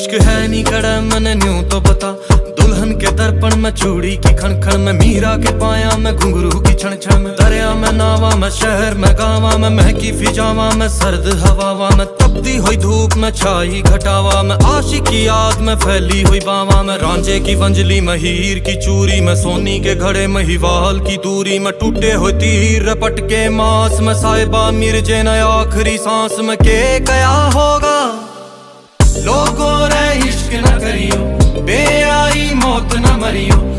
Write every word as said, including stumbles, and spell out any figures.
इश्क है नी कड़ा मैंने न्यू तो पता, दुल्हन के दर्पण में चूड़ी की खन खन में, मीरा के पाया में घुंघरू की छण छण में, दरिया में नावा में शहर में गावा में, महकी फिजावा में सर्द हवावा में, तपती हुई धूप में छाई घटावा में, आशिक की याद में फैली हुई बावा में, रांझे की वंजली में हीर की चूरी में, सोनी के घड़े में हिवाल की दूरी में, टूटे हुए तीर रपट के मास में, साहिबा मिर्जे न आखिरी सांस में, के क्या होगा लोगों रे इश्क न करियो, बेआई मौत न मरियो।